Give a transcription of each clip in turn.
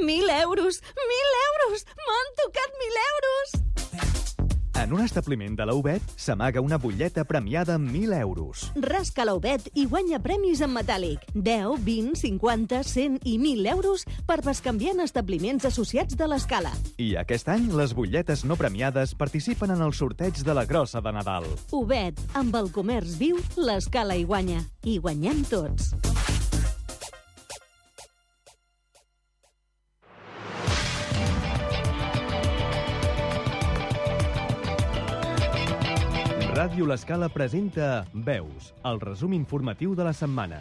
1.000 euros! 1.000 euros! M'han tocat 1.000 euros! En un establiment de la UBET s'amaga una butlleta premiada amb 1.000 euros. Rasca la UBET i guanya premis en metàl·lic. 10, 20, 50, 100 i 1.000 euros per bescanviar en establiments associats de l'Escala. I aquest any les butlletes no premiades participen en el sorteig de la Grossa de Nadal. UBET, amb el comerç viu, l'Escala hi guanya. I guanyem tots. Ràdio L'Escala presenta Veus, el resum informatiu de la setmana.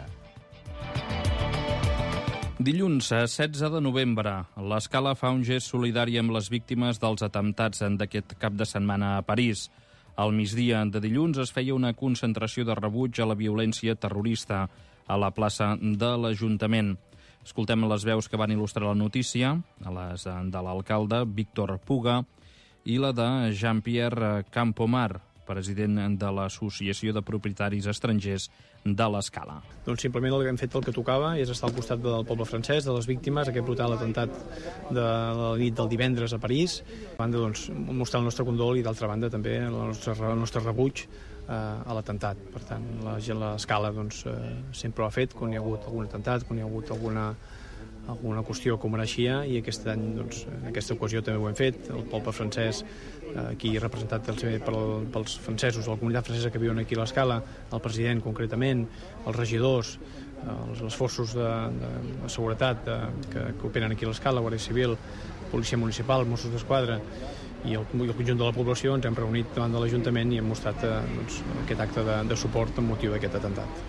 Dilluns, 16 de novembre, l'Escala fa un gest solidari amb les víctimes dels atemptats d'aquest cap de setmana a París. Al migdia de dilluns es feia una concentració de rebuig a la violència terrorista a la plaça de l'Ajuntament. Escoltem les veus que van il·lustrar la notícia, les de l'alcalde Víctor Puga i la de Jean-Pierre Campomar, president de l'Associació de Propietaris Estrangers de l'Escala. Doncs simplement el que hem fet el que tocava és estar al costat del poble francès, de les víctimes, aquest brutal atemptat de la nit del divendres a París. A banda, doncs, mostrar el nostre condol i, d'altra banda, també el nostre rebuig a l'atemptat. Per tant, l'Escala doncs, sempre ho ha fet quan hi ha hagut algun atemptat, quan hi ha hagut alguna qüestió com mereixia, i aquest any, doncs, en aquesta ocasió també ho hem fet. El poble francès, aquí representat pels francesos, la comunitat francesa que viuen aquí a l'Escala, el president concretament, els regidors, els forços de seguretat que operen aquí a l'Escala, Guàrdia Civil, Policia Municipal, Mossos d'Esquadra i el conjunt de la població, ens hem reunit davant de l'Ajuntament i hem mostrat aquest acte de suport amb motiu d'aquest atemptat.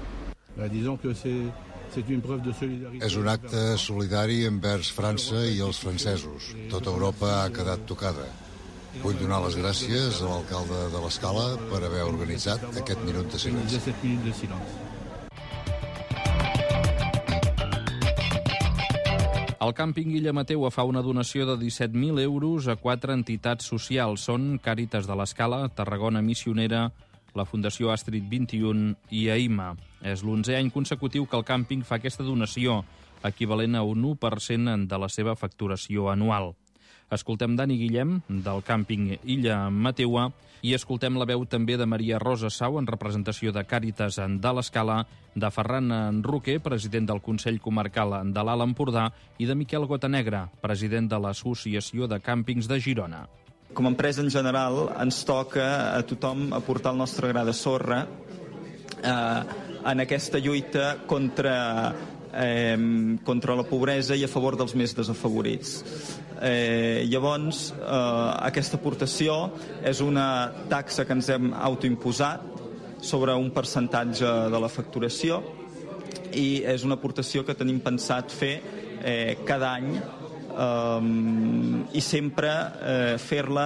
És un acte solidari envers França i els francesos. Tota Europa ha quedat tocada. Vull donar les gràcies a l'alcalde de l'Escala per haver organitzat aquest minut de silenci. El càmping Illa Mateua fa una donació de 17.000 euros a 4 entitats socials. Són Càritas de l'Escala, Tarragona Missionera, la Fundació Astrid 21 i AIMA. És l'11è any consecutiu que el càmping fa aquesta donació, equivalent a un 1% de la seva facturació anual. Escoltem Dani Guillem, del càmping Illa Mateua, i escoltem la veu també de Maria Rosa Sau, en representació de Càritas de l'Escala, de Ferran Roquer, president del Consell Comarcal de l'Alt Empordà, i de Miquel Gotanegra, president de l'Associació de Càmpings de Girona. Com a empresa en general ens toca a tothom aportar el nostre gra de sorra en aquesta lluita contra la pobresa i a favor dels més desafavorits. Llavors, aquesta aportació és una taxa que ens hem autoimposat sobre un percentatge de la facturació i és una aportació que tenim pensat fer cada any i sempre fer-la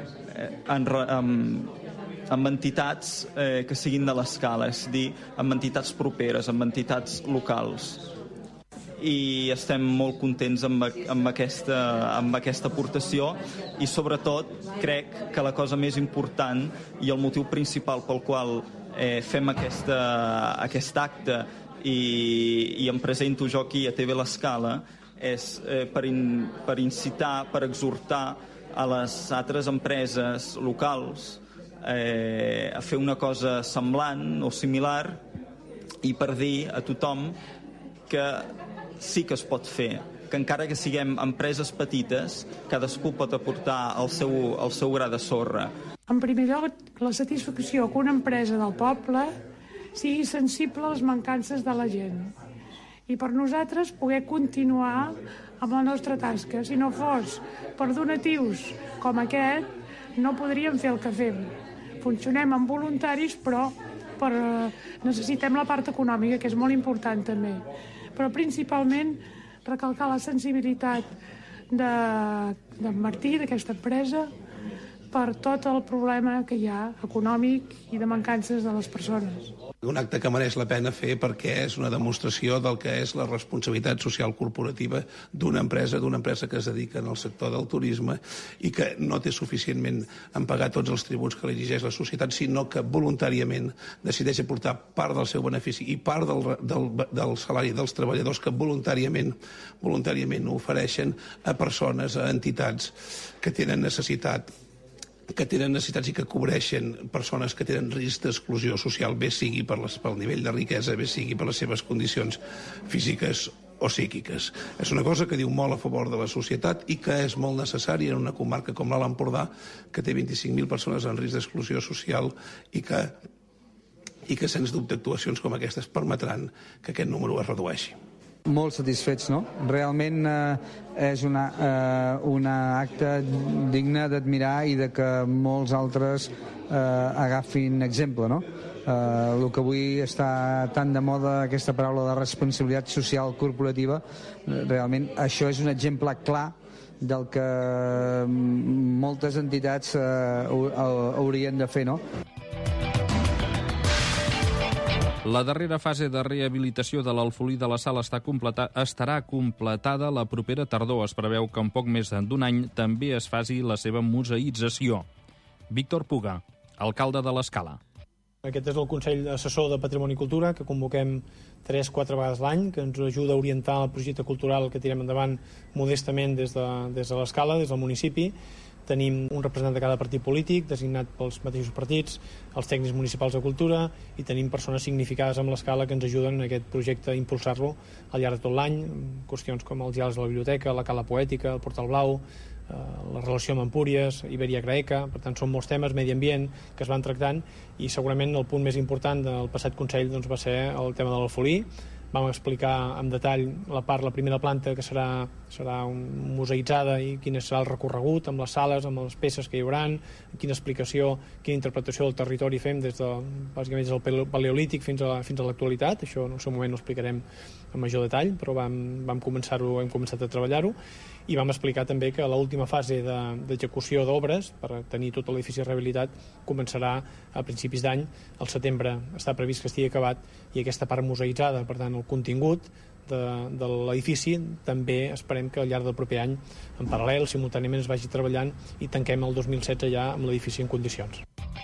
amb entitats que siguin de l'Escala, és a dir, amb entitats properes, amb entitats locals. I estem molt contents amb aquesta aportació i sobretot crec que la cosa més important i el motiu principal pel qual fem aquest acte i em presento jo aquí a TV l'Escala és per incitar, per exhortar a les altres empreses locals a fer una cosa semblant o similar i per dir a tothom que sí que es pot fer, que encara que siguem empreses petites, cadascú pot aportar el seu gra de sorra. En primer lloc, la satisfacció que una empresa del poble sigui sensible a les mancances de la gent i per nosaltres poder continuar amb la nostra tasca. Si no fos per donatius com aquest, no podríem fer el que fem. Funcionem amb voluntaris, però necessitem la part econòmica, que és molt important també. Però principalment recalcar la sensibilitat d'en Martí, d'aquesta empresa, per tot el problema que hi ha econòmic i de mancances de les persones. Un acte que mereix la pena fer perquè és una demostració del que és la responsabilitat social corporativa d'una empresa que es dedica al sector del turisme i que no té suficientment en pagar tots els tributs que li exigeix la societat, sinó que voluntàriament decideix aportar part del seu benefici i part del salari dels treballadors que voluntàriament ho ofereixen a persones, a entitats que tenen necessitats i que cobreixen persones que tenen risc d'exclusió social, bé sigui pel nivell de riquesa, bé sigui per les seves condicions físiques o psíquiques. És una cosa que diu molt a favor de la societat i que és molt necessària en una comarca com l'Alt Empordà, que té 25.000 persones en risc d'exclusió social i que sens dubte actuacions com aquestes permetran que aquest número es redueixi. Molt satisfets, no? Realment és un acte digne d'admirar i de que molts altres agafin exemple, no? El que avui està tan de moda, aquesta paraula de responsabilitat social corporativa, realment això és un exemple clar del que moltes entitats haurien de fer, no? La darrera fase de rehabilitació de l'Alfolí de la Sal estarà completada la propera tardor. Es preveu que en poc més d'un any també es faci la seva museïtzació. Víctor Puga, alcalde de l'Escala. Aquest és el Consell Assessor de Patrimoni i Cultura, que convoquem 3-4 vegades l'any, que ens ajuda a orientar el projecte cultural que tirem endavant modestament des de l'Escala, des del municipi. Tenim un representant de cada partit polític, designat pels mateixos partits, els tècnics municipals de cultura, i tenim persones significades amb l'Escala que ens ajuden en aquest projecte a impulsar-lo al llarg de tot l'any, qüestions com els diàlegs de la biblioteca, la Cala Poètica, el Portal Blau, la relació amb Empúries, Iberia Graeca. Per tant, són molts temes, medi ambient, que es van tractant, i segurament el punt més important del passat Consell va ser el tema de l'Alfolí. Vam explicar en detall la primera planta, que serà museïtzada, i quin serà el recorregut amb les sales, amb les peces que hi haurà, quina explicació, quina interpretació del territori fem bàsicament des del paleolític fins a l'actualitat. Això en el seu moment ho explicarem en major detall, però hem començat a treballar-ho, i vam explicar també que l'última fase d'execució d'obres, per tenir tot l'edifici rehabilitat, començarà a principis d'any. Al setembre està previst que estigui acabat, i aquesta part museïtzada, per tant el contingut de l'edifici, també esperem que al llarg del proper any, en paral·lel, simultàniament es vagi treballant, i tanquem el 2016 ja amb l'edifici en condicions.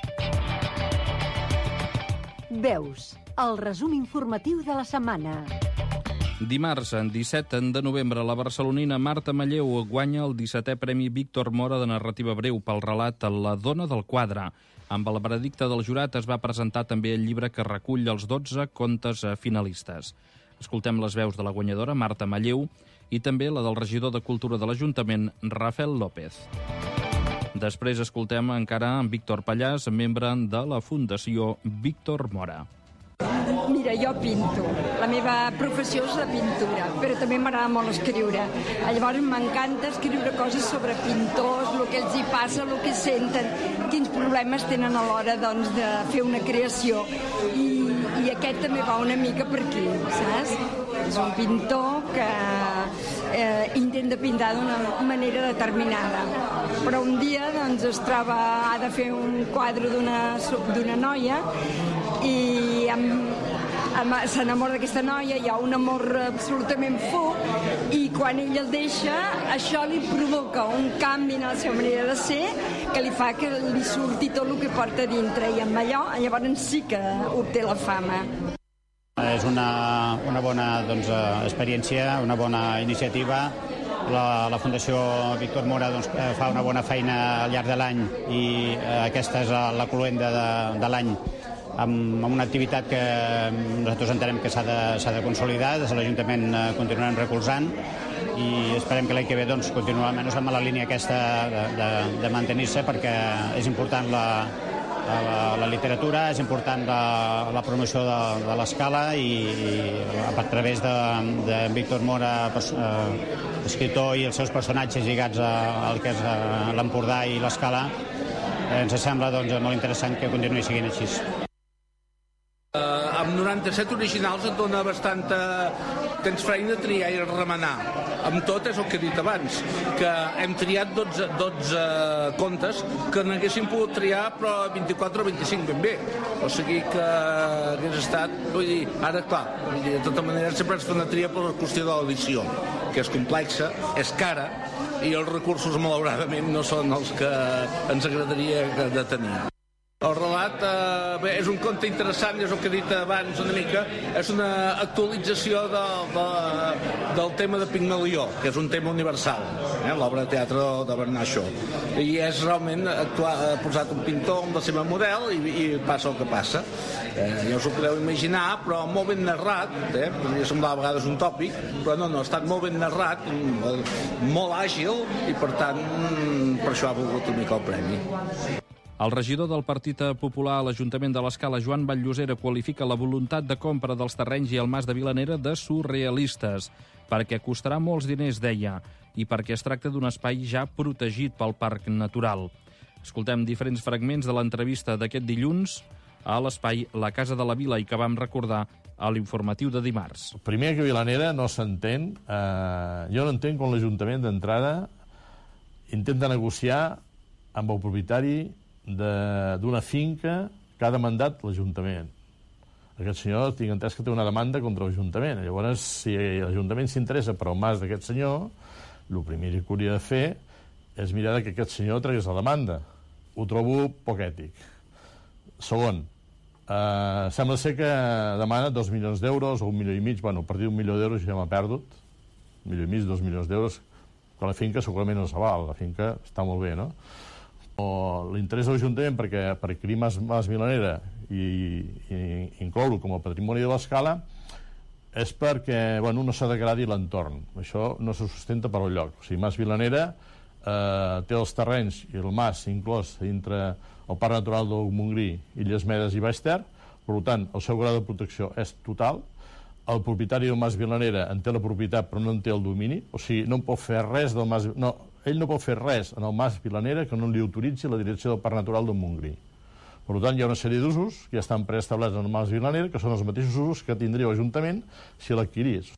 Veus, el resum informatiu de la setmana. Dimarts, en 17 de novembre, la barcelonina Marta Malleu guanya el 17è Premi Víctor Mora de narrativa breu pel relat La dona del quadre. Amb el veredicte del jurat es va presentar també el llibre que recull els 12 contes finalistes. Escoltem les veus de la guanyadora, Marta Malleu, i també la del regidor de Cultura de l'Ajuntament, Rafael López. Després escoltem encara en Víctor Pallàs, membre de la Fundació Víctor Mora. Mira, jo pinto. La meva professió és de pintura, però també m'agrada molt escriure. Llavors m'encanta escriure coses sobre pintors, el que els hi passa, el que senten, quins problemes tenen a l'hora de fer una creació. I aquest també va una mica per aquí, saps? És un pintor que intenta pintar d'una manera determinada. Però un dia es troba, ha de fer un quadre d'una noia, i s'enamora d'aquesta noia, hi ha un amor absolutament fort, i quan ell el deixa, això li provoca un canvi en la seva manera de ser que li fa que li surti tot el que porta dintre, i amb allò llavors sí que obté la fama. És una bona experiència, una bona iniciativa. La Fundació Víctor Mora fa una bona feina al llarg de l'any, i aquesta és la cloenda de l'any, amb una activitat que nosaltres entenem que s'ha de consolidar. Des de l'Ajuntament continuarem recolzant, i esperem que l'any que ve continuar almenys amb la línia aquesta de mantenir-se, perquè és important la literatura, és important la promoció de l'Escala, i a través de Víctor Mora, escriptor, i els seus personatges lligats al que és l'Empordà i l'Escala, ens sembla molt interessant que continuï seguint així. amb 97 originals et dona bastanta... Tens feina a triar i a remenar. Amb tot és el que he dit abans, que hem triat 12 contes que n'haguéssim pogut triar però 24 o 25 ben bé. O sigui que hagués estat... Vull dir, ara, clar, de tota manera sempre es fa una tria per la qüestió de l'edició, que és complexa, és cara, i els recursos, malauradament, no són els que ens agradaria de tenir. El relat és un conte interessant, és el que he dit abans una mica, és una actualització del tema de Pigmalió, que és un tema universal, l'obra de teatre de Bernard Shaw. I és realment posat un pintor amb la seva model i passa el que passa. Ja us ho podeu imaginar, però molt ben narrat, podria semblar a vegades un tòpic, però no, ha estat molt ben narrat, molt àgil, i per tant, per això ha volgut una mica el premi. El regidor del Partit Popular a l'Ajuntament de l'Escala, Joan Vall-llosera, qualifica la voluntat de compra dels terrenys i el Mas de Vilanera de surrealistes, perquè costarà molts diners, deia, i perquè es tracta d'un espai ja protegit pel Parc Natural. Escoltem diferents fragments de l'entrevista d'aquest dilluns a l'espai La Casa de la Vila i que vam recordar a l'informatiu de dimarts. Primer, que Vilanera no s'entén. Jo no entenc com l'Ajuntament d'entrada intenta negociar amb el propietari d'una finca que ha demandat l'Ajuntament. Aquest senyor, tinc entès que té una demanda contra l'Ajuntament. Llavors, si l'Ajuntament s'interessa per al mas d'aquest senyor, el primer que hauria de fer és mirar que aquest senyor tragués la demanda. Ho trobo poc ètic. Segon, sembla ser que demana 2 milions d'euros o 1,5 milions. Bueno, a partir d'1 milió d'euros ja m'ha perdut. 1,5 milions, 2 milions d'euros, que la finca segurament no s'aval. La finca està molt bé, no? L'interès de l'Ajuntament per adquirir Mas Vilanera i incloure-ho com a patrimoni de l'Escala és perquè no s'ha degradat l'entorn. Això no se sustenta per al lloc. O sigui, Mas Vilanera té els terrenys i el mas inclòs dintre el Parc Natural del Montgrí, Illes Medes i Baix Ter. Per tant, el seu grau de protecció és total. El propietari del Mas Vilanera en té la propietat però no en té el domini. O sigui, no pot fer res del Mas... Ell no pot fer res en el Mas Vilanera que no li autoritzi la direcció del Parc Natural del Montgrí. Per tant, hi ha una sèrie d'usos que ja estan preestablerts en el Mas Vilanera, que són els mateixos usos que tindria l'Ajuntament si l'adquirís.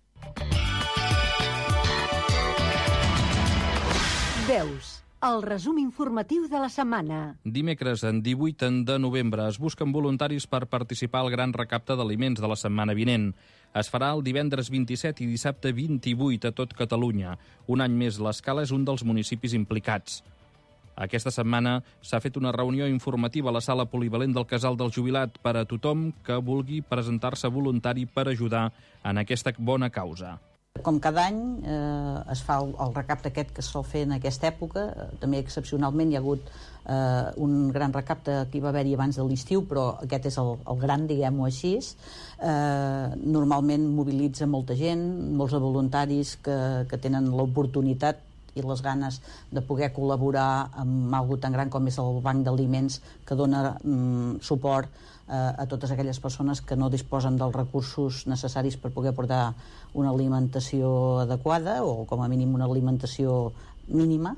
Veus, el resum informatiu de la setmana. Dimecres, en 18 de novembre, es busquen voluntaris per participar al gran recapte d'aliments de la setmana vinent. Es farà el divendres 27 i dissabte 28 a tot Catalunya. Un any més, l'Escala és un dels municipis implicats. Aquesta setmana s'ha fet una reunió informativa a la sala polivalent del Casal del Jubilat per a tothom que vulgui presentar-se voluntari per ajudar en aquesta bona causa. Com cada any es fa el recapte aquest que es sol fer en aquesta època. També excepcionalment hi ha hagut un gran recapte que hi va haver-hi abans de l'estiu, però aquest és el gran, diguem-ho així. Normalment mobilitza molta gent, molts de voluntaris que tenen l'oportunitat i les ganes de poder col·laborar amb alguna tan gran com és el Banc d'Aliments, que dona suport a totes aquelles persones que no disposen dels recursos necessaris per poder portar una alimentació adequada o com a mínim una alimentació mínima.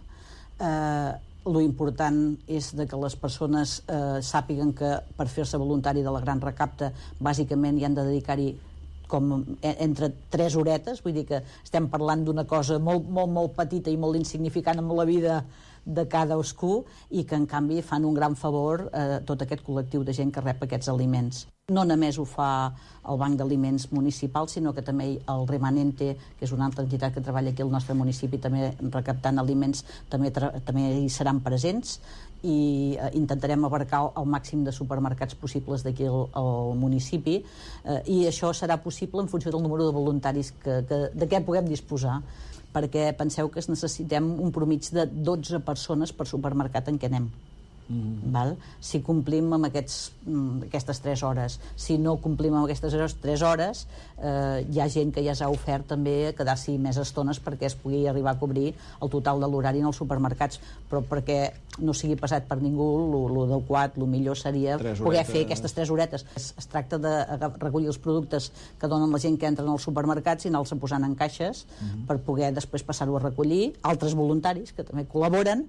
Lo important és que les persones sàpiguen que per fer-se voluntari de la gran recapte bàsicament hi han de dedicar-hi com entre 3 horetes, vull dir que estem parlant d'una cosa molt petita i molt insignificant amb la vida de cadascú i que en canvi fan un gran favor a tot aquest col·lectiu de gent que rep aquests aliments. No només ho fa el Banc d'Aliments Municipal, sinó que també el Remanente, que és una altra entitat que treballa aquí al nostre municipi també recaptant aliments, també hi seran presents i intentarem abarcar el màxim de supermercats possibles d'aquí al municipi i això serà possible en funció del número de voluntaris de què puguem disposar, perquè penseu que necessitem un promig de 12 persones per supermercat en què anem. Val? Si complim amb aquestes 3 hores, si no complim amb aquestes 3 hores, hi ha gent que ja s'ha ofert també a quedar-s'hi més estones perquè es pugui arribar a cobrir el total de l'horari en els supermercats, però perquè no sigui passat per ningú, l'adequat, el millor seria poder fer aquestes 3 horetes. Es tracta de recollir els productes que donen la gent que entren als supermercats i anar-los posant en caixes per poder després passar-ho a recollir. Altres voluntaris que també col·laboren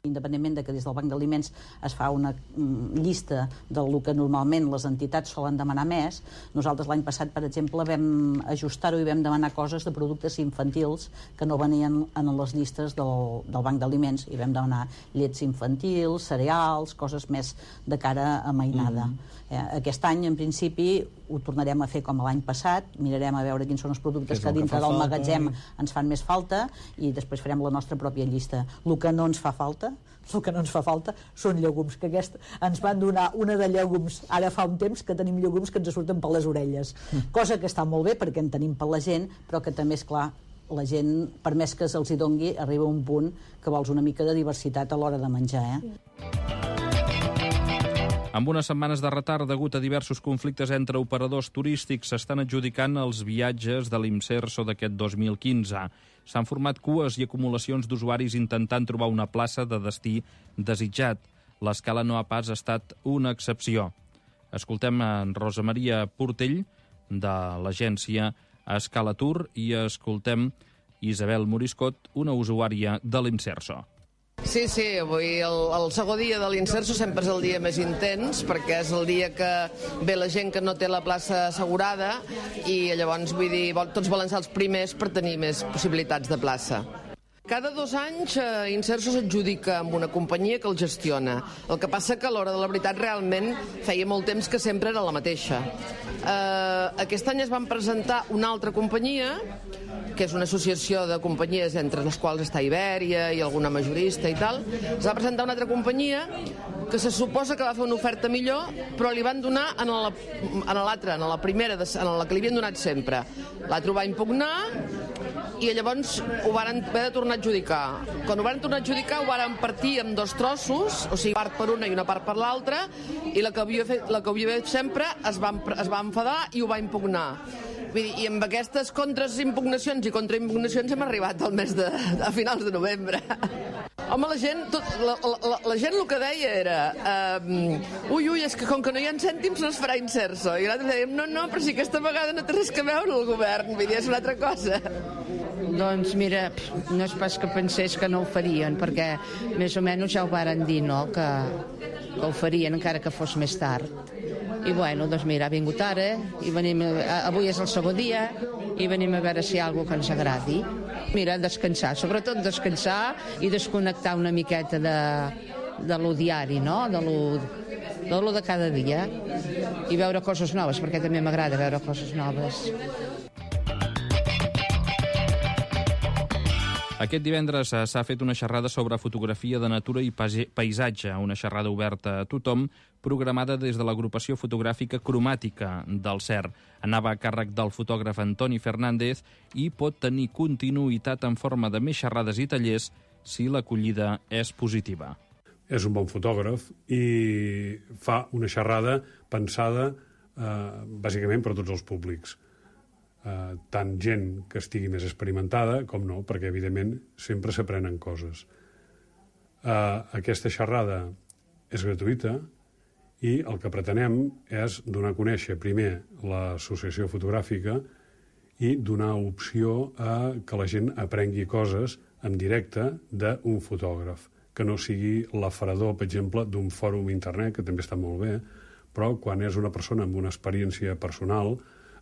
Independentment de que des del Banc d'Aliments es fa una llista del que normalment les entitats solen demanar més, nosaltres l'any passat, per exemple, vam ajustar-ho i vam demanar coses de productes infantils que no venien en les llistes del Banc d'Aliments, i vam demanar llets infantils, cereals, coses més de cara a mainada. Aquest any, en principi, ho tornarem a fer com l'any passat, mirarem a veure quins són els productes que dintre del magatzem ens fan més falta i després farem la nostra pròpia llista. El que no ens fa falta són llegums, que ens van donar una de llegums ara fa un temps que tenim llegums que ens surten per les orelles, cosa que està molt bé perquè en tenim per la gent, però que també, és clar, la gent, per més que se'ls hi dongui, arriba a un punt que vols una mica de diversitat a l'hora de menjar. Amb unes setmanes de retard degut a diversos conflictes entre operadors turístics, s'estan adjudicant els viatges de l'Imserso d'aquest 2015. S'han format cues i acumulacions d'usuaris intentant trobar una plaça de destí desitjat. L'escala no ha pas estat una excepció. Escoltem en Rosa Maria Portell, de l'agència Escala Tour, i escoltem Isabel Moriscot, una usuària de l'Imserso. Sí, avui el segon dia de l'Inserso sempre és el dia més intens perquè és el dia que ve la gent que no té la plaça assegurada i llavors, vull dir, tots volen ser els primers per tenir més possibilitats de plaça. Cada 2 anys Inserso s'adjudica amb una companyia que el gestiona. El que passa que a l'hora de la veritat realment feia molt temps que sempre era la mateixa. Aquest any es van presentar una altra companyia, que és una associació de companyies entre les quals està Ibèria i alguna majorista i tal. Es va presentar una altra companyia que se suposa que va fer una oferta millor, però li van donar a l'altra, a la primera, a la que li havien donat sempre. L'altre ho va impugnar i llavors ho van haver de tornar a adjudicar. Quan ho van tornar a adjudicar ho van partir en 2 trossos, o sigui, part per una i una part per l'altra, i la que havia fet sempre es va enfadar i ho va impugnar. I amb aquestes contraimpugnacions i contraimpugnacions hem arribat al mes a finals de novembre. Home, la gent el que deia era és que com que no hi ha cèntims no es farà Inserso. I nosaltres dèiem, no, però si aquesta vegada no té res a veure el govern, vull dir, és una altra cosa. Doncs mira, no és pas que pensés que no ho farien, perquè més o menys ja ho varen dir, no?, que ho farien encara que fos més tard. I bueno, doncs mira, ha vingut ara, i avui és el segon dia, i venim a veure si hi ha alguna que ens agradi. Mira, descansar, sobretot descansar i desconnectar una miqueta de lo diari, no?, de lo de cada dia, i veure coses noves, perquè també m'agrada veure coses noves. Aquest divendres s'ha fet una xerrada sobre fotografia de natura i paisatge, una xerrada oberta a tothom, programada des de l'agrupació fotogràfica Cromàtica del CER. Anava a càrrec del fotògraf Antoni Fernández i pot tenir continuïtat en forma de més xerrades i tallers si l'acollida és positiva. És un bon fotògraf i fa una xerrada pensada bàsicament per a tots els públics. Tant gent que estigui més experimentada com no, perquè evidentment sempre s'aprenen coses. Aquesta xerrada és gratuïta i el que pretenem és donar a conèixer primer l'associació fotogràfica i donar opció a que la gent aprengui coses en directe d'un fotògraf, que no sigui l'afarador, per exemple, d'un fòrum internet, que també està molt bé, però quan és una persona amb una experiència personal,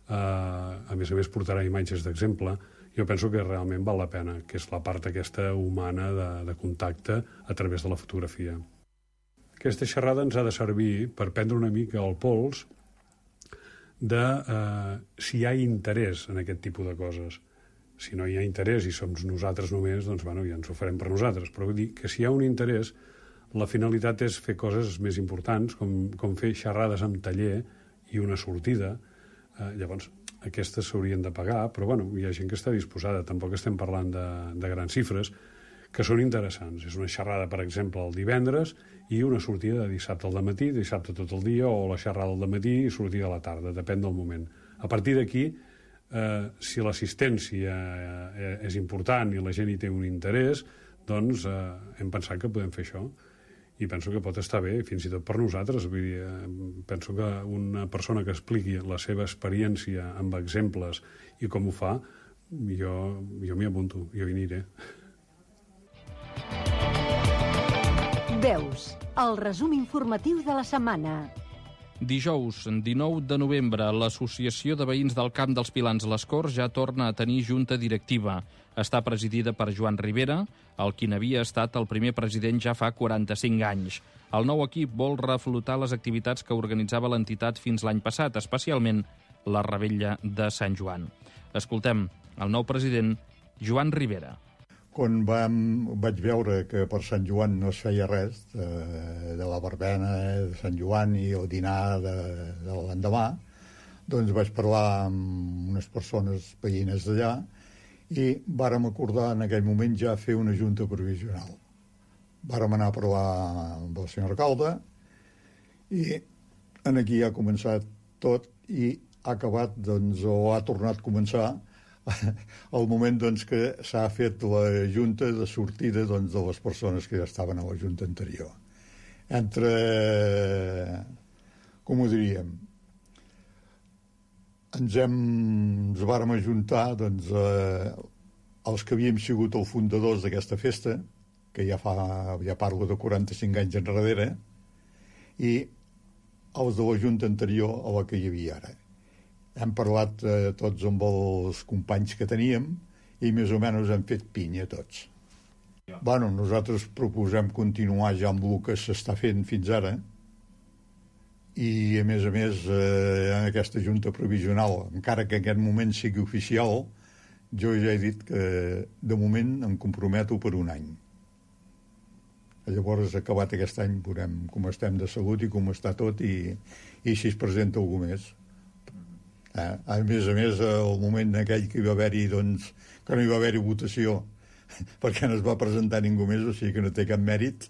a més portarà imatges d'exemple, jo penso que realment val la pena, que és la part aquesta humana de contacte a través de la fotografia. Aquesta xerrada ens ha de servir per prendre una mica el pols de si hi ha interès en aquest tipus de coses. Si no hi ha interès i som nosaltres només, doncs ja ens ho farem per nosaltres, però vull dir que si hi ha un interès, la finalitat és fer coses més importants, com fer xerrades amb taller i una sortida. Llavors, aquestes s'haurien de pagar, però hi ha gent que està disposada. Tampoc estem parlant de grans xifres, que són interessants. És una xerrada, per exemple, el divendres i una sortida de dissabte al dematí, dissabte tot el dia, o la xerrada al dematí i sortida a la tarda, depèn del moment. A partir d'aquí, si l'assistència és important i la gent hi té un interès, doncs hem pensat que podem fer això. I penso que pot estar bé, fins i tot per nosaltres. Vull dir, penso que una persona que expliqui la seva experiència amb exemples i com ho fa, jo m'hi apunto, jo hi aniré. Veus, el resum informatiu de la setmana. Dijous, 19 de novembre, l'Associació de Veïns del Camp dels Pilans Les Corts ja torna a tenir junta directiva. Està presidida per Joan Rivera, el qui n'havia estat el primer president ja fa 45 anys. El nou equip vol reflotar les activitats que organitzava l'entitat fins l'any passat, especialment la Revetlla de Sant Joan. Escoltem el nou president, Joan Rivera. Quan vaig veure que per Sant Joan no es feia res, de la verbena de Sant Joan i el dinar de l'endemà, doncs vaig parlar amb unes persones veïnes d'allà i vàrem acordar en aquell moment ja fer una junta provisional. Vàrem anar a parlar amb el senyor alcalde i aquí ha començat tot i ha acabat, doncs, o ha tornat a començar el moment doncs, que s'ha fet la junta de sortida doncs, de les persones que ja estaven a la junta anterior. Com ho diríem, ens vàrem ajuntar doncs, els que havíem sigut els fundadors d'aquesta festa, que ja parlo de 45 anys enrere, i els de la junta anterior a la que hi havia ara. Hem parlat tots amb els companys que teníem i més o menys hem fet pinya tots. Nosaltres proposem continuar ja amb el que s'està fent fins ara i a més en aquesta junta provisional, encara que en aquest moment sigui oficial, jo ja he dit que de moment em comprometo per un any. Llavors, acabat aquest any, veurem com estem de salut i com està tot i si es presenta algú més. A més, el moment aquell que hi va haver-hi, doncs, que no hi va haver-hi votació, perquè no es va presentar ningú més, o sigui que no té cap mèrit,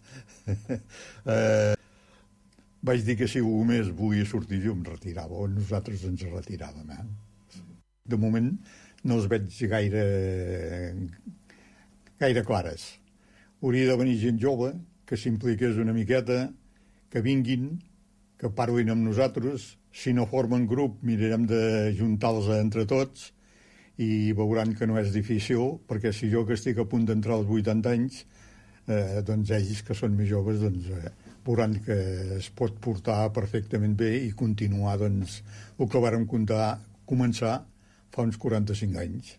vaig dir que si algú més volia sortir jo em retirava, o nosaltres ens retiràvem. De moment no els veig gaire clares. Hauria de venir gent jove, que s'impliqués una miqueta, que vinguin, que parlin amb nosaltres. Si no formen grup, mirarem de juntar-los entre tots i veuran que no és difícil, perquè si jo que estic a punt d'entrar als 80 anys, doncs ells que són més joves veuran que es pot portar perfectament bé i continuar doncs, el que vàrem començar fa uns 45 anys.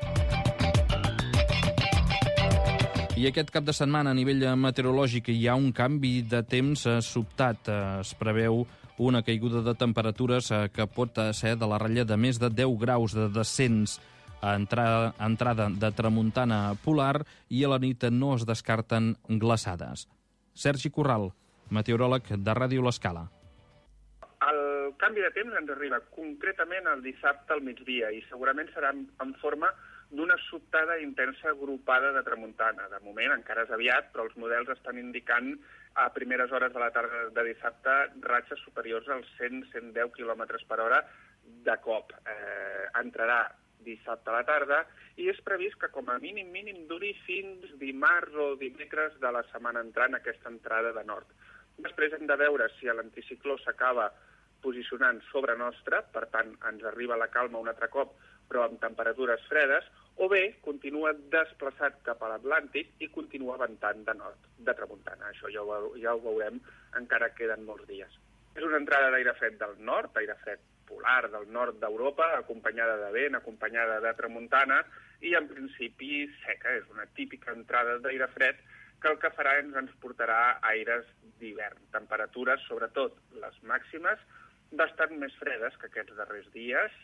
I aquest cap de setmana a nivell meteorològic hi ha un canvi de temps sobtat. Es preveu una caiguda de temperatures que pot ser de la ratlla de més de 10 graus de descens, entrada de tramuntana polar i a la nit no es descarten glaçades. Sergi Corral, meteoròleg de Ràdio L'Escala. El canvi de temps ens arriba concretament el dissabte al migdia i segurament serà en forma d'una sobtada intensa agrupada de tramuntana. De moment encara és aviat, però els models estan indicant a primeres hores de la tarda de dissabte ratxes superiors als 100-110 km per hora de cop. Entrarà dissabte a la tarda i és previst que com a mínim duri fins dimarts o dimecres de la setmana entrant aquesta entrada de nord. Després hem de veure si l'anticicló s'acaba posicionant sobre nostra, per tant ens arriba la calma un altre cop, però amb temperatures fredes, o bé continua desplaçat cap a l'Atlàntic i continua ventant de nord, de tramuntana. Això ja ho veurem, encara queden molts dies. És una entrada d'aire fred del nord, aire fred polar del nord d'Europa, acompanyada de vent, acompanyada de tramuntana, i en principi seca. És una típica entrada d'aire fred que el que farà ens portarà aires d'hivern. Temperatures, sobretot les màximes, bastant més fredes que aquests darrers dies.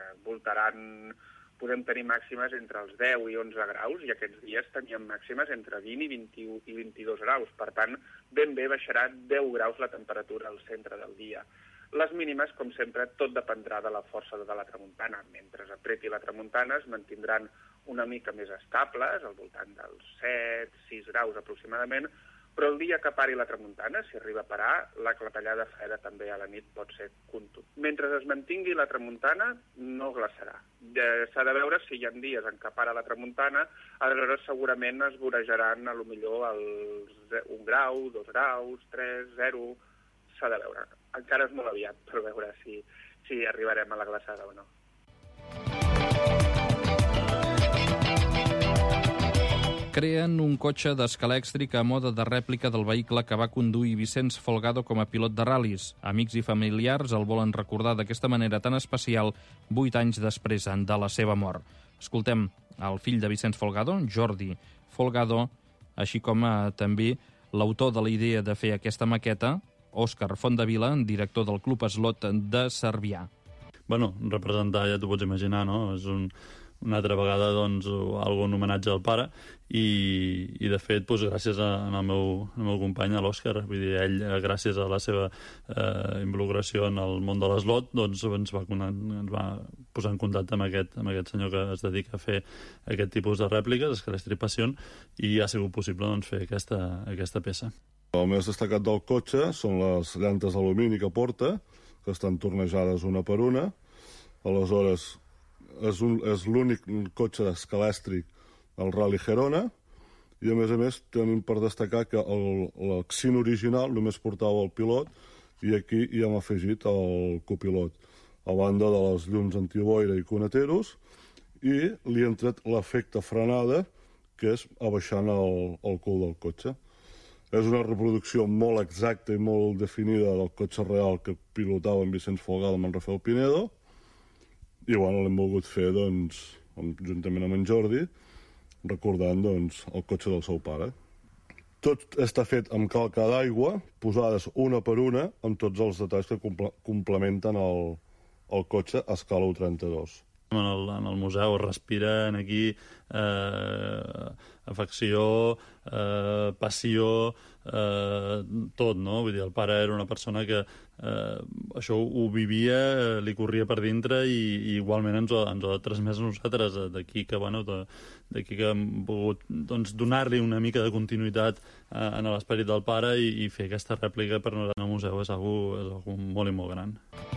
Podem tenir màximes entre els 10 i 11 graus i aquests dies teníem màximes entre 20 i 21 i 22 graus. Per tant, ben bé baixarà 10 graus la temperatura al centre del dia. Les mínimes, com sempre, tot dependrà de la força de la tramuntana. Mentre apreti la tramuntana es mantindran una mica més estables, al voltant dels 7-6 graus aproximadament, però el dia que pari la tramuntana, si arriba a parar, la clatellada freda també a la nit pot ser contundent. Mentre es mantingui la tramuntana, no glaçarà. S'ha de veure si hi ha dies en què para la tramuntana, aleshores segurament es vorejaran a lo millor els 1 grau, 2 graus, 3, 0... S'ha de veure. Encara és molt aviat per veure si arribarem a la glaçada o no. Creen un cotxe d'escala elèctrica a moda de rèplica del vehicle que va conduir Vicenç Folgado com a pilot de ral·lis. Amics i familiars el volen recordar d'aquesta manera tan especial 8 anys després de la seva mort. Escoltem el fill de Vicenç Folgado, Jordi Folgado, així com també l'autor de la idea de fer aquesta maqueta, Òscar Fontdevila, director del Club Eslot de Cervià. Bueno, representar, ja t'ho pots imaginar, no? És una altra vegada, doncs, un homenatge al pare i de fet, doncs, gràcies al meu company, a l'Òscar, vull dir, ell, gràcies a la seva involucració en el món de l'eslot, doncs ens va posar en contacte amb aquest senyor que es dedica a fer aquest tipus de rèpliques, escala estripació, i ha sigut possible, doncs, fer aquesta peça. El més destacat del cotxe són les llantes d'alumini que porta, que estan tornejades una per una. Aleshores, és l'únic cotxe d'escalèstric del Rally Gerona, i a més tenim per destacar que l'Accin original només portava el pilot, i aquí hi hem afegit el copilot, a banda de les llums antiboira i coneteros, i li hem tret l'efecte frenada, que és abaixant el cul del cotxe. És una reproducció molt exacta i molt definida del cotxe real que pilotava en Vicenç Folgado amb en Rafael Pinedo, i bueno, l'hem volgut fer, doncs, juntament amb en Jordi, recordant, doncs, el cotxe del seu pare. Tot està fet amb calca d'aigua, posades una per una, amb tots els detalls que complementen el cotxe a escala 1.32. En el museu es respiren aquí afecció, passió, tot, no? Vull dir, el pare era una persona que això ho vivia, li corria per dintre i igualment ens ho ha transmès a nosaltres, d'aquí que hem pogut donar-li una mica de continuïtat en l'esperit del pare i fer aquesta rèplica per nosaltres al museu és algo molt i molt gran.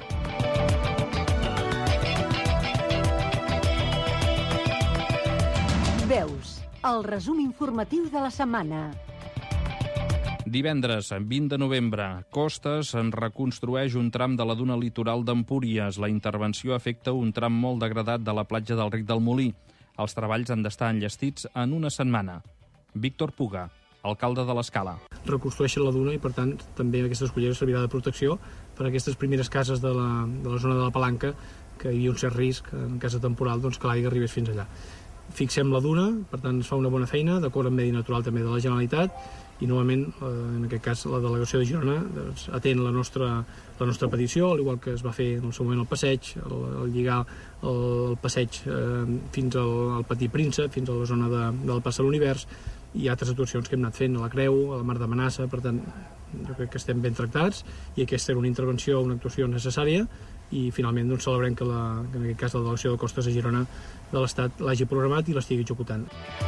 Veus, el resum informatiu de la setmana. Divendres, 20 de novembre, Costes en reconstrueix un tram de la duna litoral d'Empúries. La intervenció afecta un tram molt degradat de la platja del Ric del Molí. Els treballs han d'estar enllestits en una setmana. Víctor Puga, alcalde de l'Escala. Reconstrueixen la duna i, per tant, també aquestes culleres servirà de protecció per a aquestes primeres cases de la zona de la Palanca, que hi havia un cert risc, en cas de temporal, doncs, que l'aigua arribés fins allà. Fixem la duna, per tant es fa una bona feina, d'acord amb Medi Natural també de la Generalitat, i novament, en aquest cas, la delegació de Girona doncs, atén la nostra petició, al igual que es va fer en el seu moment el passeig, el lligar el passeig fins al Petit Príncep, fins a la zona del Pas de l'Univers, i altres actuacions que hem anat fent a la Creu, a la Mar de Manassa. Per tant, jo crec que estem ben tractats, i aquesta era una intervenció, una actuació necessària, i finalment doncs, celebrem que en aquest cas la delegació de Costes a Girona de l'Estat l'hagi programat i l'estigui executant.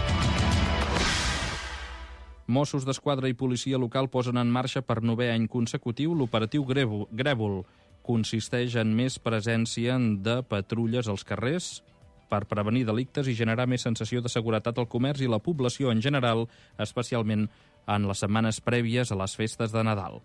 Mossos d'Esquadra i policia local posen en marxa per 9è any consecutiu l'operatiu Grèvol. Consisteix en més presència de patrulles als carrers per prevenir delictes i generar més sensació de seguretat al comerç i la població en general, especialment en les setmanes prèvies a les festes de Nadal.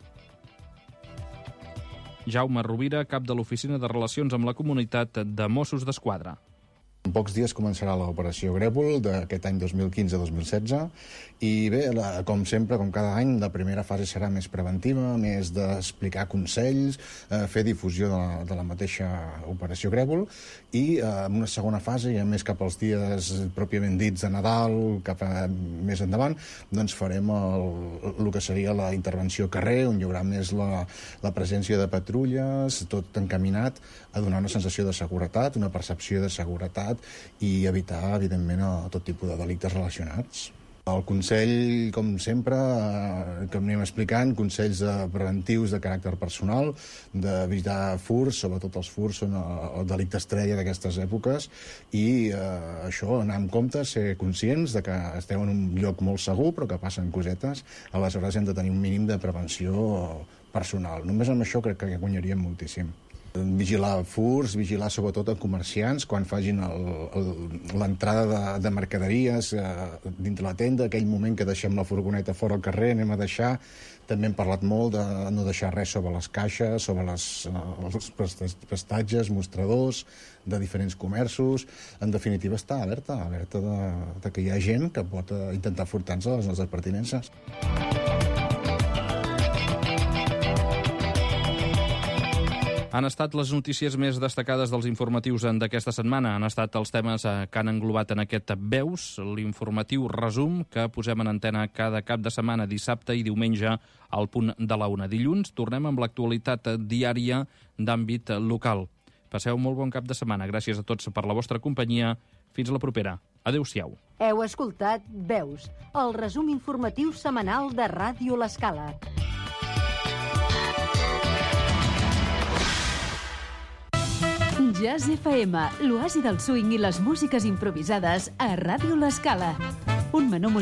Jaume Rovira, cap de l'Oficina de Relacions amb la Comunitat de Mossos d'Esquadra. En pocs dies començarà l'operació Grèvol d'aquest any 2015-2016 i bé, com sempre, com cada any, la primera fase serà més preventiva, més d'explicar consells, fer difusió de la mateixa operació Grèvol, i en una segona fase, ja més cap als dies pròpiament dits de Nadal, cap més endavant, doncs farem el que seria la intervenció carrer, on hi haurà més la presència de patrulles, tot encaminat a donar una sensació de seguretat, una percepció de seguretat, i evitar, evidentment, tot tipus de delictes relacionats. El Consell, com sempre, que anem explicant, consells preventius de caràcter personal, d'evitar furs, sobretot els furs són el delicte estrella d'aquestes èpoques, i això, anar amb compte, ser conscients de que esteu en un lloc molt segur, però que passen cosetes, aleshores hem de tenir un mínim de prevenció personal. Només amb això crec que guanyaríem moltíssim. Vigilar furs, vigilar sobretot a comerciants quan facin l'entrada de mercaderies dintre la tenda, aquell moment que deixem la furgoneta fora al carrer, anem a deixar. També hem parlat molt de no deixar res sobre les caixes, sobre els prestatges, mostradors de diferents comerços. En definitiva, estar alerta de que hi ha gent que pot intentar furtar-nos les nostres pertinences. Han estat les notícies més destacades dels informatius d'aquesta setmana. Han estat els temes que han englobat en aquest Veus, l'informatiu resum que posem en antena cada cap de setmana, dissabte i diumenge al punt de la 1. Dilluns tornem amb l'actualitat diària d'àmbit local. Passeu molt bon cap de setmana. Gràcies a tots per la vostra companyia. Fins la propera. Adéu-siau. Heu escoltat Veus, el resum informatiu setmanal de Ràdio L'Escala. Jazz FM, l'oasi del swing i les músiques improvisades a Ràdio L'Escala. Un menú musical